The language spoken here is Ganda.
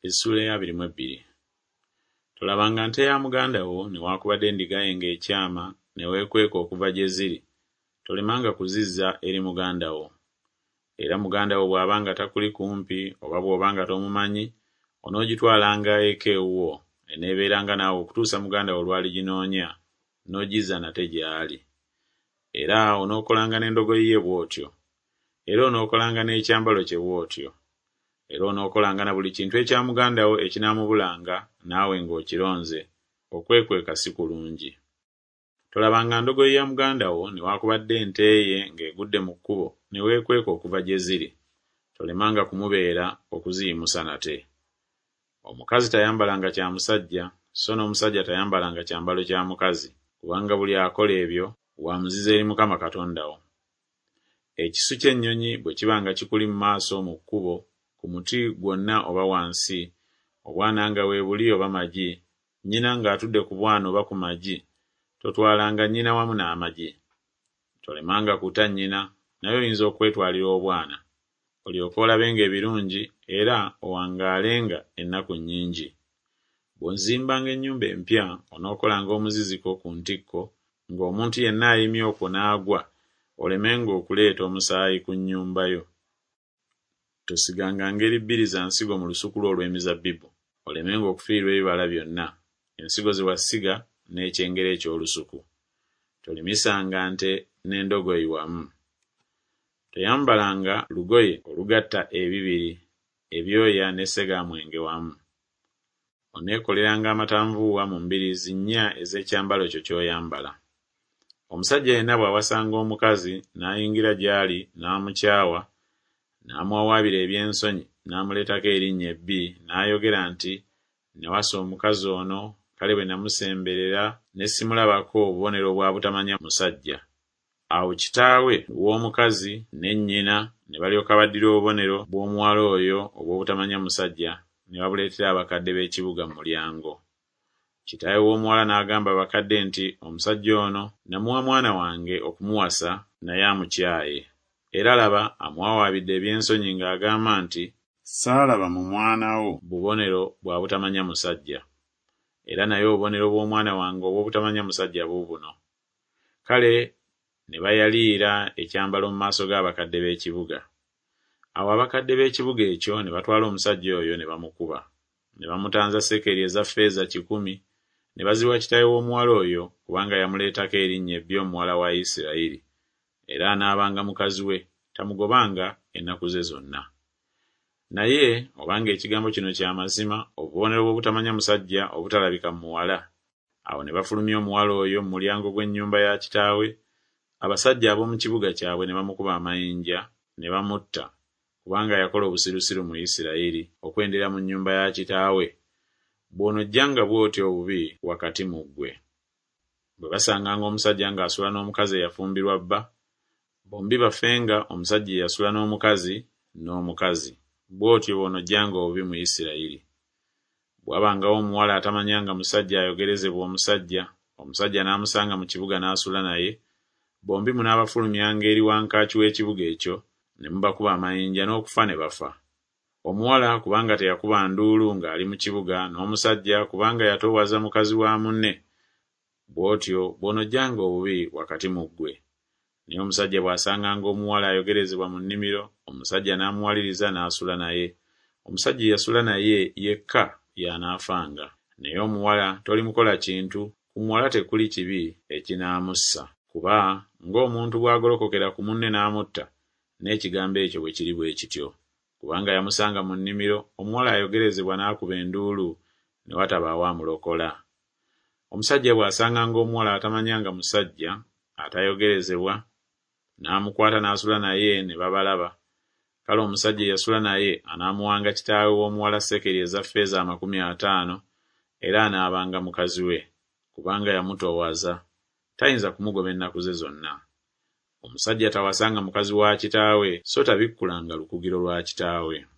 Essula ya 22. Tolabanga nte ya muganda wo ne wakubadde endiga ye ng'ekyama ne weekweka okuva gye ziri, tolemanga kuzizza eri muganda wo. Era muganda wo bw'abanga takuli kumpi oba bw'obanga tomumanyi, onoogitwalanga eka ewuwo eneebeeranga naawe okutuusa muganda wo lw'aliginoonya n'ogizza nate gy'ali. Era onookolanga n'endogoyi ye bw'otyo. Era onookolanga n'ekyambalo kye bw'otyo. Era onookolanga na buli kintu ekya muganda wo ekinaamubulanga naawe ng'okironze. Okwekweka si kulungi. Tolabanga ndogoyi ya muganda wo ne wakubadde ente ye ng'egudde mu kkubo ne weekweka okuva gye ziri, tolemanga kumubeera okuziyimusa nate. Omukazi tayambalanga kya musajja, so n'omusajja tayambalanga kyambalo kya mukazi, kubanga buli akola ebyo wa muzizo eri Mukama Katonda wo. Ekisu ky'ennyonyi bwe kibanga kikuli mu maaso mu kkubo, ku muti gwonna oba wansi, obwana nga we buli oba magi, nnyina ng'atudde ku bwana oba ku magi, totwalanga nnyina wamu n'amagi. Tolemanga kuta nnyina, naye oyinza okwetwalira obwana, olyoke olabenga ebirungi era owangaalenga ennaku nnyingi. Bw'ozimbanga ennyumba empya, onookolanga omuziziko ku ntikko, ng'omuntu yenna ayimye okwo n'agwa, olemenga okuleeta omusaayi ku nnyumba yo. Tosiganga ngeri bbiri za nsigo mu lusuku lwo olw'emizabbibu, olemenga okufiirwa ebibala byonna, ensigo ze wasiga n'ekyengera eky'olusuku. Tolimisanga nte n'endogoyi wamu. Toyambalanga lugoye olugatta ebibiri, ebyoya ne ssegaamwenge wamu. Oneekoleranga amatanvuuwa mu mbiriizi nnya ez'ekyambalo kyo ky'oyambala. Omusajja yenna bw'awasanga omukazi n'ayingira gy'ali n'amukyawa, n'amuwawaabira eby'ensonyi, n'amuleetako erinnya ebbi, n'ayogera nti, "Nawasa omukazi ono, kale bwe namusemberera ne simulabako obubonero bwa butamanya musajja." Awo kitaawe w'omukazi ne nnyina ne balyoka baddira obubonero bw'omuwala oyo obw'obutamanya musajja, ne babuleetera abakadde b'ekibuga mu mulyango. Kitaawe w'omuwala n'agamba abakadde nti, "Omusajja ono namuwa mwana wange okumuwasa, naye amukyaye. Era laba amuwawaabidde eby'ensonyi ng'agamba nti, saalaba mu mwana wo bubonero bwa butamanya musajja. Era naye obubonero bw'omwana wange obw'obutamanya musajja buubuno." Kale ne bayaliira ekyambalo mu maaso g'abakadde b'ekibuga. Awo abakadde b'ekibuga ekyo ne batwala omusajja oyo ne bamukuba, ne bamutanza sekeri eza ffeeza 100, ne baziwa kitaawe w'omuwala oyo, kubanga yamuleetako erinnya ebbi omuwala wa Isirayiri, era anaabanga mukazi we, tamugobanga ennaku ze zonna. Naye obanga ekigambo kino kya mazima, obubonero bw'obutamanya musajja obutalabika mu muwala, awo ne bafulumya omuwala oyo mu mulyango gw'ennyumba ya kitaawe, abasajja ab'omu kibuga kyabwe ne bamukuba amayinja ne bamutta, kubanga yakola obusirusiru mu Isirayiri okwendera mu nnyumba ya kitaawe. Bw'onojjanga bw'otyo obubi wakati mu ggwe. Bwe basanganga omusajja ng'asula n'omukazi eyafumbirwa bba, bombi bafenga omusajja eyasula n'omukazi n'omukazi. Bw'otyo bw'onojjanga obubi mu Isirayiri. Bw'abangawo omuwala atamanyanga musajja ayogerezebwa omusajja, omusajja n'amusanga mu kibuga n'asula naye, bombi munaabafulumyanga eri wankaaki w'ekibuga ekyo, ne mubakuba amayinja n'okufa ne bafa. Omuwala kubanga teyakuba nduulu ng'ali mu kibuga, n'omusajja kubanga yatoowaza mukazi wa munne. Bw'otyo bw'onojjanga obubi wakati mu ggwe. Naye omusajja bw'asanganga omuwala ayogerezebwa mu nnimiro, omusajja n'amuwaliriza n'asula naye, omusajja eyasula naye yekka y'anaafanga. Naye omuwala tolimukola kintu, ku muwala tekuli kibi ekinaamussa, kuba ng'omuntu bw'agolokokera ku munne n'amutta, n'ekigambo ekyo bwe kiri bwe kityo. Kubanga yamusanga mu nnimiro, omuwala ayogerezebwa n'akuba enduulu, ne watabaawo amulokola. Omusajja bw'asanganga omuwala atamanyanga musajja atayogerezebwa, n'amukwata n'asula naye ne babalaba, kale omusajja eyasula naye anaamuwanga kitaawe w'omuwala sekeri eza ffeeza 50, era anaabanga mukazi we, kubanga yamutoowaza, tayinza kumugoba ennaku ze zonna. Omusajja tawasanga mukazi wa kitaawe, so tabikkulanga lukugiro lwa kitaawe.